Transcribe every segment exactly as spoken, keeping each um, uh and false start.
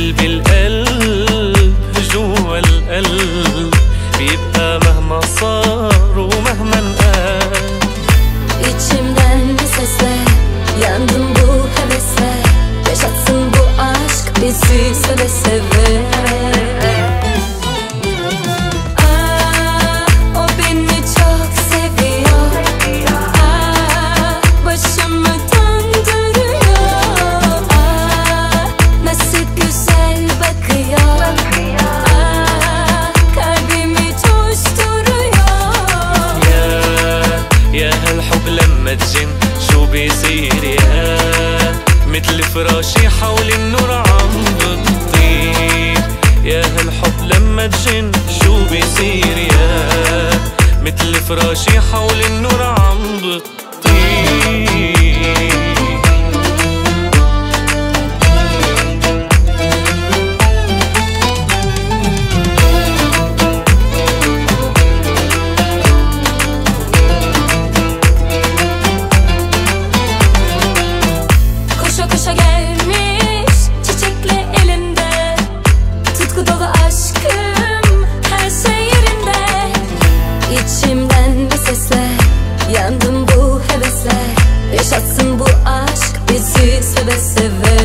مثل بالقلب جوا القلب بيبقى مهما صار ومهما انقال. İçimden bir sesle yandım bu hevesle, yaşatsın bu aşk bizi seve seve. لما تجن شو بيصير يا مثل فراشي حول النور عم بتطير. يا هالحب لما تجن شو بيصير يا مثل فراشي حول النور عم بتطير. İçimden bir sesle yandım bu hevesle, yaşatsın bu aşk bizi seve seve.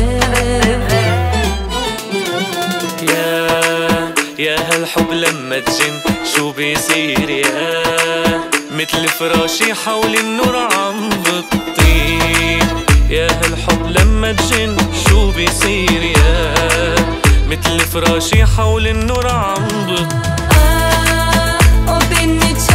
يا يا هالحب لما تجن شو بيصير يا مثل فراشي حول النور عم بتطير. يا هالحب لما تجن شو بيصير يا مثل فراشي حول النور عم بتطير. O beni